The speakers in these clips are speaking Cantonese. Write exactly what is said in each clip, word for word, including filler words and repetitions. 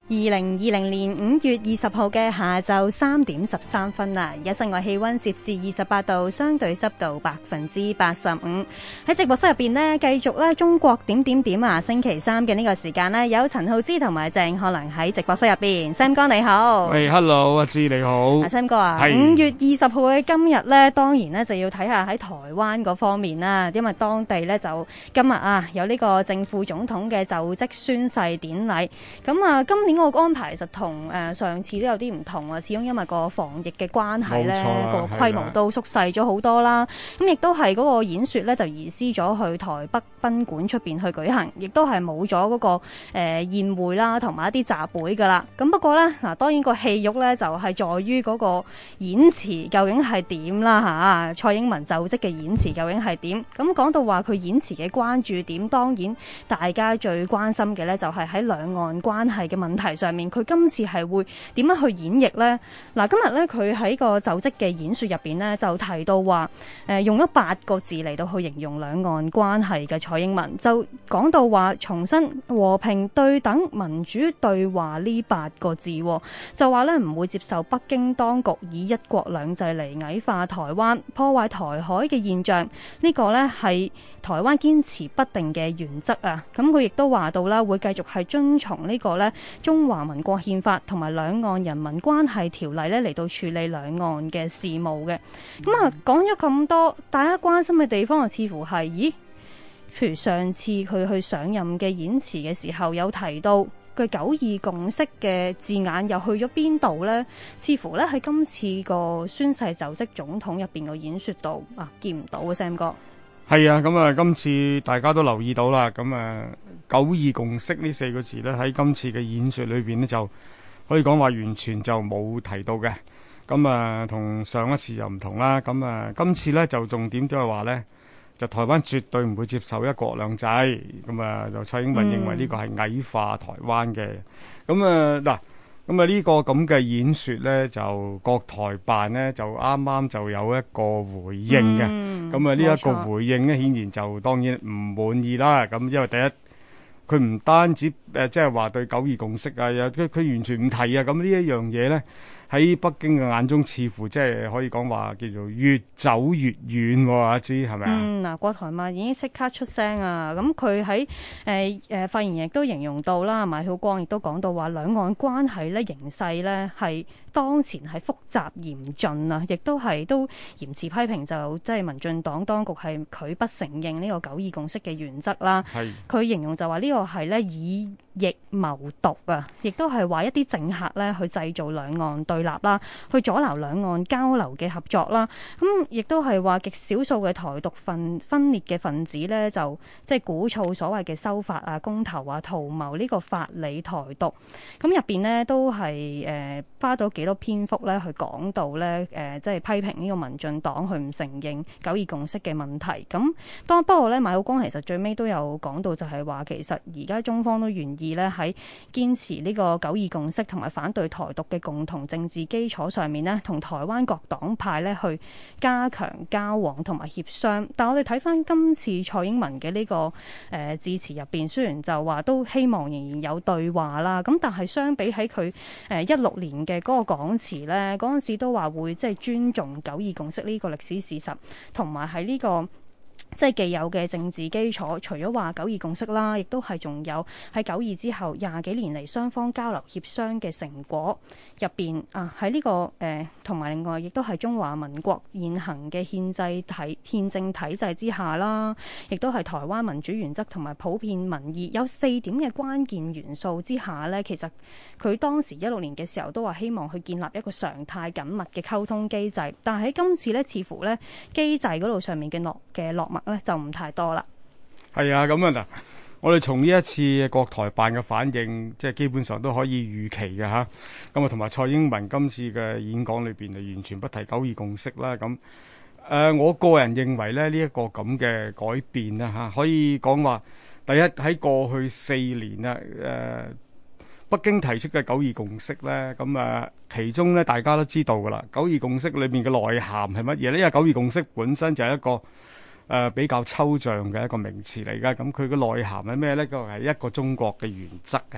二零二零年五月二十號嘅下晝三點十三分啦，而家室外氣溫攝氏二十八度，相對濕度百分之八十五。喺直播室入邊呢，繼續咧中國點點點啊！星期三嘅呢個時間呢，有陳浩之同埋鄭可能喺直播室入邊。Sam 哥你好， 喂 ，Hello， 阿志你好， 阿 Sam 哥啊，五月二十號嘅今日呢，當然呢就要睇下喺台灣嗰方面啦，因為當地呢就今日啊有呢個正副總統嘅就職宣誓典禮，咁啊今年個安排其實同誒上次都有啲唔同啊，始終因為個防疫嘅關係咧，個規模都縮細咗好多啦。咁亦都係嗰個演說咧就移師咗去台北賓館出邊去舉行，亦都係冇咗嗰個誒、呃、宴會啦，同埋一啲集會噶啦。咁不過咧嗱，當然個戲肉咧就係在於嗰個演詞究竟係點啦嚇。蔡英文就職嘅演詞究竟係點？咁講到話佢演詞嘅關注點，當然大家最關心嘅咧就係喺兩岸關係嘅問題上面。佢今次係會點樣去演繹呢？嗱，今日咧佢喺個就職嘅演說入邊呢，就提到話，誒、呃、用咗八個字嚟到去形容兩岸關係嘅蔡英文，就講到話重申和平、對等、民主對話呢八個字，就話咧唔會接受北京當局以一國兩制嚟矮化台灣、破壞台海嘅現象，呢、呢個呢係台灣堅持不定嘅原則啊。咁佢亦都話到啦，會繼續係遵從呢個呢中華民國憲法同埋兩岸人民關係條例咧嚟到處理兩岸嘅事務嘅。咁啊講咗咁多，大家關心嘅地方啊，似乎係，咦？譬如上次佢去上任嘅演辭嘅時候，有提到佢九二共識嘅字眼又去咗邊度呢？似乎咧喺今次個宣誓就職總統入邊個演說度啊，見唔到嘅 Sam 哥。 係啊，咁啊，今次大家都留意到啦。咁啊，九二共識呢四個字咧，喺今次嘅演說裏邊呢，就可以講話完全就冇提到嘅。咁啊，同上一次又唔同啦。咁啊，今次呢，就重點都係話呢，就台灣絕對唔會接受一國兩制。咁啊，就蔡英文認為呢個係矮化台灣嘅。咁啊，嗱。咁啊！呢個咁嘅演說呢，就國台辦呢，就啱啱就有一個回應嘅。咁啊，呢一個回應呢，顯然就當然唔滿意啦。咁因為第一，佢唔單止誒，即係話對九二共識啊，又佢佢完全唔提啊。咁呢一樣嘢呢，喺北京嘅眼中，似乎即係可以講話叫做越走越遠喎。阿芝係咪啊？ 嗯，嗱，國台辦已經即刻出聲啊！咁佢喺誒誒發言亦都形容到啦，馬曉光亦都講到話兩岸關係咧形勢咧係當前係複雜嚴峻啊，亦都係都嚴詞批評就即係民進黨當局係拒不承認呢個九二共識嘅原則啦。係佢形容就話呢個係咧以疫謀獨啊，亦都係話一啲政客咧去製造兩岸對立啦，去阻撓兩岸交流嘅合作啦。咁亦都係話極少數嘅台獨分分裂嘅分子咧，就即係鼓噪所謂嘅修法啊、公投啊、圖謀呢個法理台獨。咁入邊呢，都係誒、呃、花到幾多篇幅咧去講到咧誒，即係批評呢個民進黨去唔承認九二共識嘅問題。咁當不過咧，馬曉光其實最尾都有講到，就係話其實而家中方都願意咧喺堅持呢個九二共識同埋反對台獨嘅共同政治基礎上面呢，同台灣各黨派咧去加強交往同埋協商。但我哋睇翻今次蔡英文嘅呢、這個誒、呃、致辭入邊，雖然就話都希望仍然有對話啦，咁但係相比喺佢誒一六年嘅嗰個講詞呢，嗰陣時都話會即係尊重九二共識呢個歷史事實，同埋喺呢個即係既有嘅政治基礎，除咗話九二共識啦，亦都係仲有喺九二之後廿幾年嚟雙方交流協商嘅成果入邊啊，喺呢、這個誒同埋另外亦都係中華民國現行嘅憲制體憲政體制之下啦，亦都係台灣民主原則同埋普遍民意有四點嘅關鍵元素之下呢，其實佢當時一六年嘅時候都話希望去建立一個常態緊密嘅溝通機制，但係喺今次呢，似乎呢機制嗰度上面嘅落嘅落墨就唔太多啦。 係啊，咁啊嗱，我哋從呢一次國台辦嘅反應，即係基本上都可以預期嘅吓。咁啊，同埋蔡英文今次嘅演講裏邊就完全不提九二共識啦。咁誒、呃，我個人認為咧，呢、這、一個咁嘅改變啦吓，可以講話第一喺過去四年啊，誒、呃，北京提出嘅九二共識咧，咁啊，其中咧大家都知道噶啦，九二共識裏面嘅內涵係乜嘢咧？因為九二共識本身就係一個誒、呃、比較抽象嘅一個名詞嚟㗎，咁佢嘅內涵係咩呢？佢係一個中國嘅原則嘅。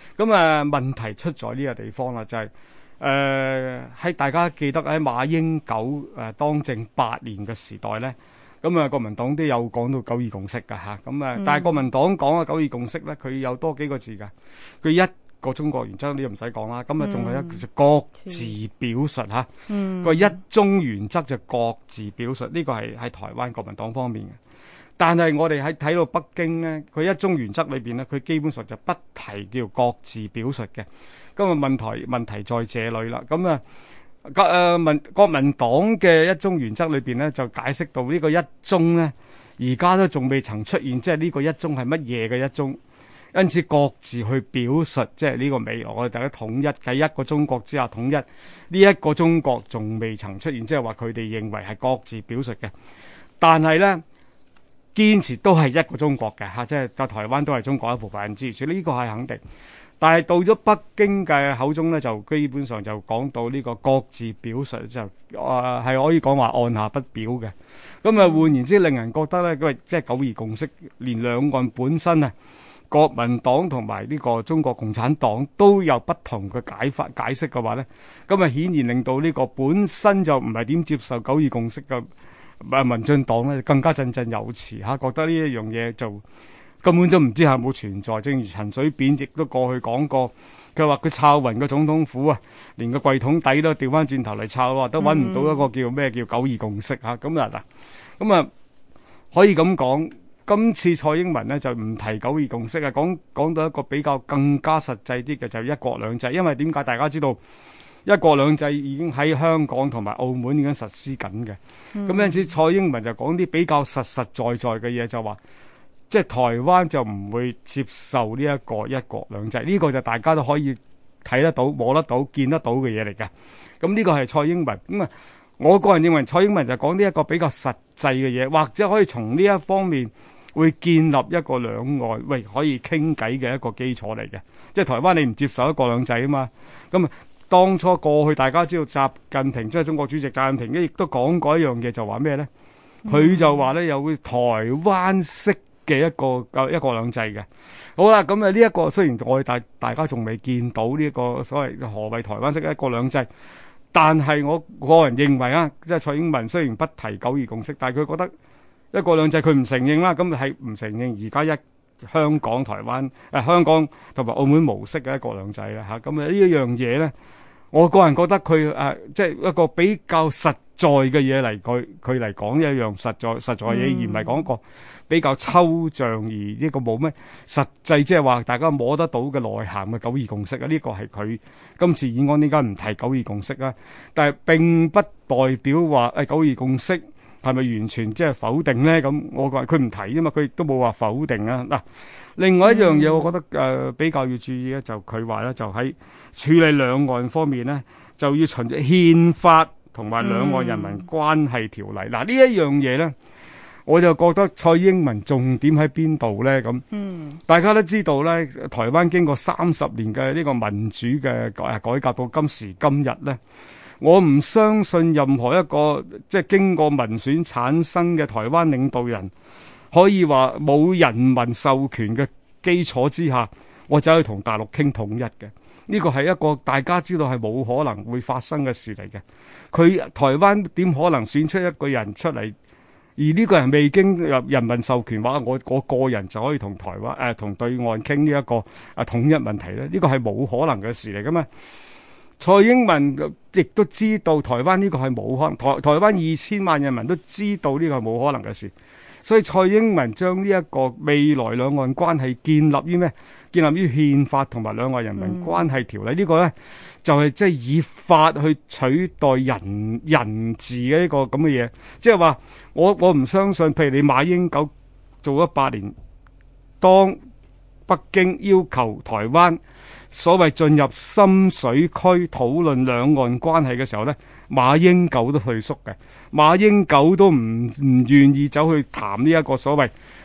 咁啊問題出在呢個地方啦，就係誒喺大家記得喺馬英九誒、呃、當政八年嘅時代咧，咁啊國民黨都有講到九二共識㗎嚇，咁啊、嗯、但係國民黨講嘅九二共識咧，佢有多幾個字㗎，佢一個中國原則呢個唔使講啦，咁啊仲係一個各自表述嚇， 嗯、 個一中原則就各自表述，呢、這個係喺台灣國民黨方面嘅。但係我哋喺睇到北京呢，佢一中原則裏邊呢，佢基本上就不提叫各自表述嘅。咁啊問題問題在這裏啦。咁啊，國誒民國民黨嘅一中原則裏邊呢，就解釋到呢個一中呢，而家都仲未曾出現，即係呢個一中係乜嘢嘅一中。因此各自去表述，即係呢個未來我哋大家統一喺一個中國之下統一呢一、這個中國仲未曾出現，即係話佢哋認為係各自表述嘅。但係呢，堅持都係一個中國嘅嚇，即係就台灣都係中國一部分之處，呢個係肯定。但係到咗北京嘅口中呢，就基本上就講到呢個各自表述就啊係、呃、可以講話按下不表嘅。咁啊換言之，令人覺得呢，因為即係九二共識，連兩岸本身啊，國民黨同埋呢個中國共產黨都有不同嘅解法解釋嘅話呢，咁啊顯然令到呢個本身就唔係點接受九二共識嘅民進黨咧，更加振振有詞嚇，覺得呢一樣嘢就根本都唔知係冇存在。正如陳水扁亦都過去講過，佢話佢抄勻個總統府啊，連個櫃桶底都調翻轉頭嚟抄，話都揾唔到一個叫咩叫九二共識嚇。咁啊嗱，咁啊可以咁講，今次蔡英文呢就唔提九二共識啊，講講到一個比較更加實際啲嘅就係一國兩制。因為點解大家知道？一國兩制已經喺香港同埋澳門已經實施緊嘅，咁、嗯、因此蔡英文就講啲比較實實在在嘅嘢，就話即係台灣就唔會接受呢一個一國兩制，呢、這個就大家都可以睇得到、摸得到、見得到嘅嘢嚟嘅。咁呢個係蔡英文咁啊，我個人認為蔡英文就講呢一個比較實際嘅嘢，或者可以從呢一方面會建立一個兩岸喂可以傾偈嘅一個基礎嚟嘅。即係台灣你唔接受一國兩制啊嘛，咁啊。當初過去大家知道習近平即係中國主席習近平亦都講過一樣嘢，就話咩咧？佢、嗯、就話咧有台灣式嘅一個一國兩制嘅。好啦，咁啊呢一個雖然我哋大大家仲未見到呢一個所謂何謂台灣式嘅一國兩制，但係我個人認為啊，即係蔡英文雖然不提九二共識，但係佢覺得一國兩制佢唔承認啦，咁係唔承認而家一香港、台灣誒、呃、香港同埋澳門模式嘅一國兩制啦嚇。咁啊呢一樣嘢咧。我個人覺得佢誒、呃，即係一個比較實在嘅嘢嚟，佢佢嚟講一樣實在實在嘢，而唔係講一個比較抽象而呢個冇咩實際，即係話大家摸得到嘅內涵嘅九二共識啊！呢、這個係佢今次議案點解唔提九二共識啊？但係並不代表話誒、哎、九二共識係咪完全即係否定咧？咁我覺得佢唔提啫嘛，佢亦都冇話否定啊嗱。另外一樣嘢，我覺得誒、呃、比較要注意咧，就佢話咧，就喺處理兩岸方面咧，就要循憲法同埋兩岸人民關係條例。嗱、嗯、呢一樣嘢咧，我就覺得蔡英文重點喺邊度咧？咁，嗯，大家都知道咧，台灣經過三十年嘅呢個民主嘅改改革到今時今日咧，我唔相信任何一個即係經過民選產生嘅台灣領導人，可以話冇人民授權嘅基礎之下，我走去同大陸傾統一嘅，呢個係一個大家知道係冇可能會發生嘅事嚟嘅。佢台灣點可能選出一個人出嚟，而呢個人未經人民授權話，我我個人就可以同台灣誒同對岸傾呢一個啊統一問題咧？呢個係冇可能嘅事嚟噶嘛？蔡英文亦都知道台灣呢個係冇可能，台台灣二千萬人民都知道呢個係冇可能嘅事。所以蔡英文將呢一個未來兩岸關係建立於咩？建立於憲法同埋兩岸人民關係條例。嗯、呢個咧就係即係以法去取代人人治嘅呢個咁嘅嘢。即係話我我唔相信，譬如你馬英九做咗八年，當北京要求台灣所謂進入深水區討論兩岸關係嘅時候咧，馬英九都退縮嘅，馬英九都唔唔願意走去談呢一個所謂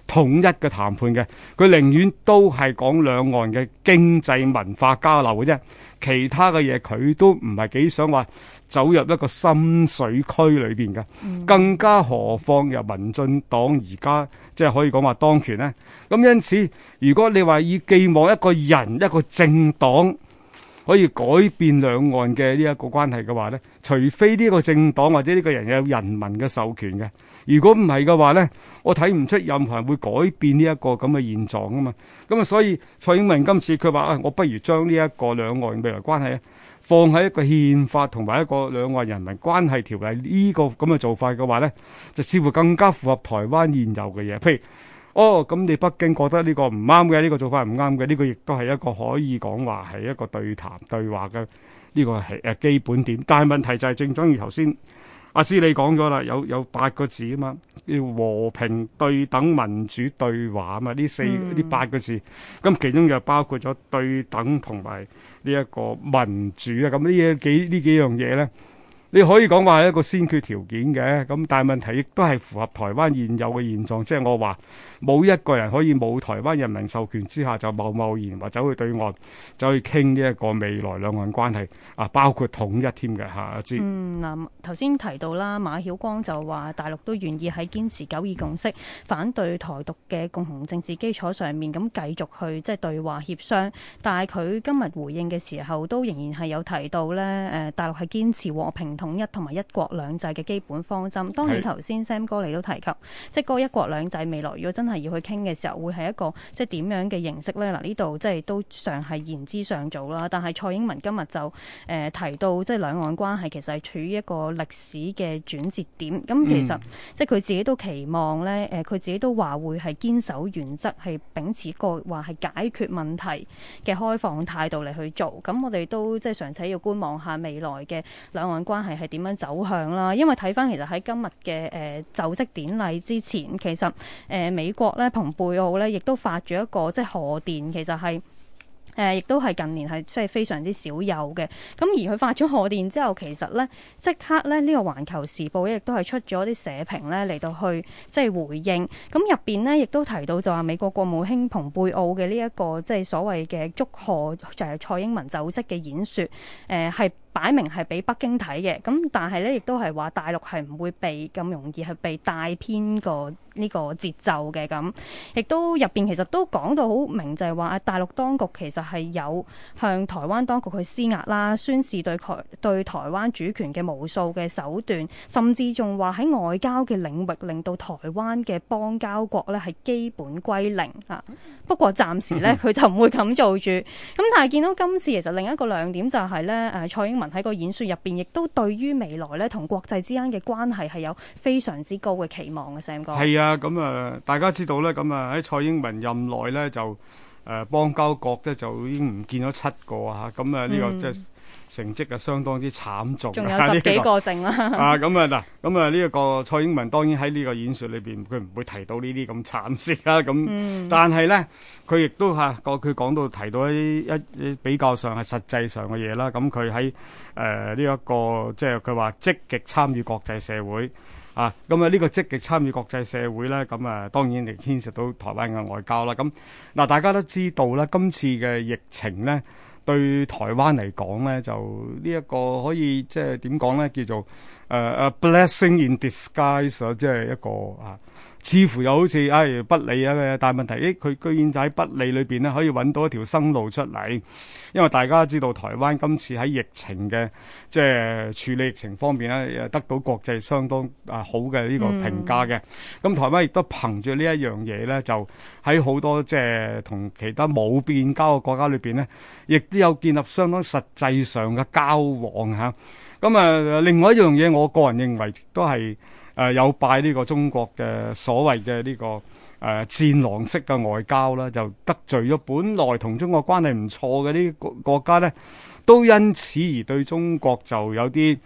統一嘅談判嘅，佢寧願都係講兩岸嘅經濟文化交流嘅啫，其他嘅嘢佢都唔係幾想話走入一個深水區裏邊嘅，嗯、更加何況由民進黨而家即係可以講話當權呢。咁因此，如果你話以寄望一個人一個政黨可以改變兩岸嘅呢一個關係嘅話呢，除非呢個政黨或者呢個人有人民嘅授權嘅，如果唔係嘅話呢，我睇唔出任何人會改變呢一個咁嘅現狀啊嘛。咁啊，所以蔡英文今次佢話啊，我不如將呢一個兩岸未來關係放喺一個憲法同埋一個兩岸人民關係條例呢個咁嘅做法嘅話呢，就似乎更加符合台灣現有嘅嘢。譬如哦，咁你北京覺得呢個唔啱嘅，呢個做法唔啱嘅，呢個亦都係一個可以講話係一個對談對話嘅呢個係誒基本點。但係問題就係正正如頭先阿芝你講咗啦，有有八個字啊嘛，叫和平對等民主對話啊嘛，呢四呢、嗯、八個字，咁其中就包括咗對等同埋呢一個民主啊，咁呢嘢幾呢幾樣嘢咧？你可以講話係一個先決條件嘅，咁但係問題亦都係符合台灣現有嘅現狀，即係我話冇一個人可以冇台灣人民授權之下就貿貿然話走去對岸，走去傾呢一個未來兩岸關係啊，包括統一添嘅嚇。知嗯嗱，頭先提到啦，馬曉光就話大陸都願意喺堅持九二共識、反對台獨嘅共同政治基礎上面咁繼續去即係對話協商，但係佢今日回應嘅時候都仍然係有提到咧，誒大陸係堅持和平統一同埋一國兩制嘅基本方針。當然頭先 Sam 哥你都提及，即係嗰個一國兩制未來如果真係要去傾嘅時候，會係一個即係點樣嘅形式咧？嗱，呢度即係都尚係言之尚早啦。但係蔡英文今日就誒、呃、提到，即係兩岸關係其實係處於一個歷史嘅轉折點。咁其實、嗯、即係佢自己都期望咧，誒、呃、佢自己都話會係堅守原則，係秉持一個話係解決問題嘅開放態度嚟去做。咁我哋都即係尚且要觀望下未來嘅兩岸關係係點樣走向啦。因為睇翻其實喺今日嘅誒就職典禮之前，其實誒、呃、美國咧蓬佩奧咧亦都發咗一個即係賀電，其實係。誒，亦都係近年係即係非常之少有嘅。咁而佢發咗賀電之後，其實咧即刻咧呢個《環球時報》亦都係出咗啲社評咧嚟到去即係回應。咁入邊呢，亦都提到就話美國國務卿蓬佩奧嘅呢一個即係所謂嘅祝賀就係蔡英文就職嘅演說，誒係擺明係俾北京睇嘅。咁但係咧亦都係話大陸係唔會被咁容易係被帶偏個呢個節奏嘅。咁亦都入邊其實都講到好明，就係話啊大陸當局其實係有向台灣當局去施壓啦，宣示對台對台灣主權嘅無數嘅手段，甚至仲話喺外交嘅領域令到台灣嘅邦交國咧係基本歸零啊。不過暫時咧佢就唔會咁做住。咁但係見到今次其實另一個亮點就係咧誒蔡英文喺個演說入邊亦都對於未來咧同國際之間嘅關係係有非常之高嘅期望嘅。Sam 哥係啊，咁啊大家知道咧，咁啊喺蔡英文任內咧就。誒邦交國咧就已經唔見咗七個啊！咁啊呢個即係成績啊相當之慘重， 仲有十幾個剩啦。 啊咁啊嗱，咁啊呢一個蔡英文當然喺呢個演說裏邊，佢唔會提到呢啲咁慘事啦。咁、嗯、但係咧，佢亦都嚇個佢講到提到一一比較上係實際上嘅嘢啦。咁佢喺誒呢一個即係佢話積極參與國際社會。啊，咁啊呢個積極參與國際社會咧，咁啊當然亦牽涉到台灣嘅外交啦。咁嗱，大家都知道啦，今次嘅疫情咧，對台灣嚟講咧，就呢一個可以即係點講咧，叫做誒誒、uh, blessing in disguise 啊，即係一個啊。似乎又好似誒、哎、不利啊嘅，但係問題誒佢居然就喺不利裏邊咧，可以揾到一條生路出嚟。因為大家知道台灣今次喺疫情嘅即係處理疫情方面咧，得到國際相當啊好嘅呢個評價嘅。咁、嗯、台灣亦都憑住呢一樣嘢咧，就喺好多即係同其他冇變交嘅國家裏邊咧，亦都有建立相當實際上嘅交往嚇。咁啊，另外一樣嘢，我個人認為都係。誒、呃、有拜呢個中國嘅所謂嘅呢、這個誒、呃、戰狼式嘅外交啦，就得罪咗本來同中國關係唔錯嘅呢個國家咧，都因此而對中國就有啲誒、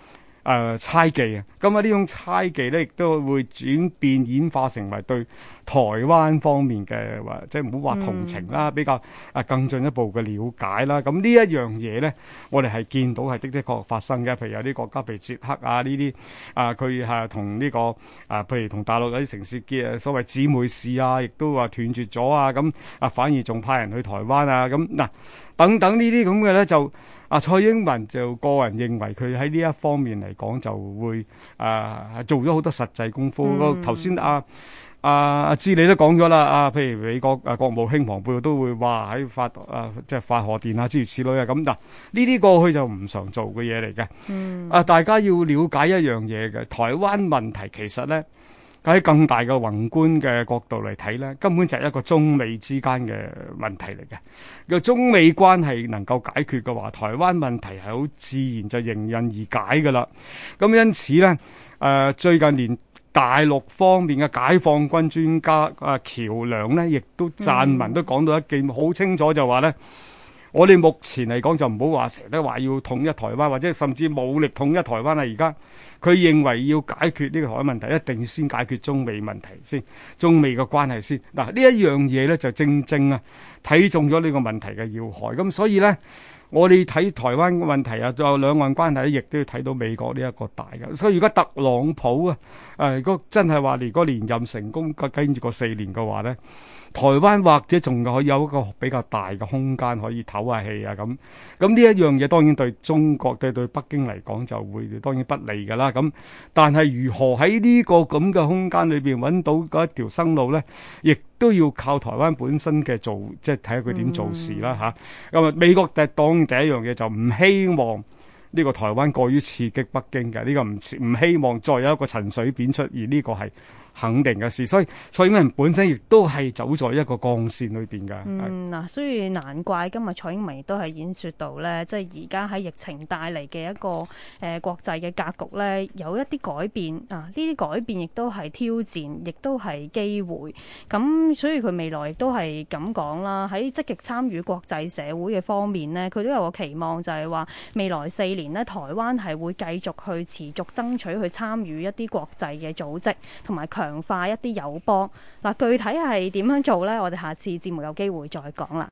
誒猜忌啊。咁啊呢種猜忌咧，亦都會轉變演化成為對台灣方面嘅話，即係唔好話同情啦，嗯、比較啊更進一步嘅了解啦。咁呢一樣嘢咧，我哋係見到係的的確確發生嘅。譬如有啲國家譬如捷克啊呢啲啊，佢係同呢個啊，譬如同大陸有啲城市嘅所謂姊妹市啊，亦都話斷絕咗啊。咁啊反而仲派人去台灣啊。咁嗱等等呢啲咁嘅咧就。啊，蔡英文就個人認為佢喺呢一方面嚟講就會啊做咗好多實際功夫。個頭先阿阿阿志你都講咗啦，啊譬如美國啊國務卿蓬佩奧都會話喺發啊即係發賀電啊諸如此類啊。咁嗱呢啲過去就唔常做嘅嘢嚟嘅。嗯，啊大家要了解一樣嘢嘅，台灣問題其實咧。喺更大嘅宏觀嘅角度嚟睇咧，根本就係一個中美之間嘅問題嚟嘅。若中美關係能夠解決嘅話，台灣問題係好自然就迎刃而解㗎啦。咁因此咧，誒、呃、最近連大陸方面嘅解放軍專家啊喬良咧，亦都撰文都講到一件好清楚，就話咧。我哋目前嚟講就唔好話成日都話要統一台灣，或者甚至武力統一台灣啦。而家佢認為要解決呢個台灣問題，一定先解決中美問題先，中美嘅關係先。嗱呢一樣嘢咧就正正啊睇中咗呢個問題嘅要害。咁所以咧，我哋睇台灣嘅問題啊，仲有兩岸關係亦都要睇到美國呢一個大嘅。所以如果特朗普啊，誒如果真係話如果連任成功，跟住個四年嘅話咧。台灣或者仲可以有一個比較大嘅空間可以唞下氣啊咁，咁呢一樣嘢當然對中國對對北京嚟講就會當然不利㗎啦。咁但係如何喺呢個咁嘅空間裏邊揾到嗰一條生路咧，亦都要靠台灣本身嘅做，即係睇下佢點做事啦嚇。咁啊、嗯，美國第當然第一樣嘢就唔希望呢個台灣過於刺激北京嘅，呢、這個唔唔希望再有一個陳水扁出現，呢個係肯定嘅事，所以蔡英文本身亦都係走在一個鋼線裏邊㗎。 嗯，嗱，所以難怪今日蔡英文亦都係演説到咧，即係而家喺疫情帶嚟嘅一個誒、呃、國際嘅格局咧，有一啲改變啊，呢啲改變亦都係挑戰，亦都係機會。咁所以佢未來亦都係咁講啦，喺積極參與國際社會嘅方面呢，佢都有個期望，就係話未來四年呢，台灣係會繼續去持續爭取去參與一啲國際嘅組織，同埋強強化一啲友邦嗱，具體係點樣做呢？我哋下次節目有機會再講啦。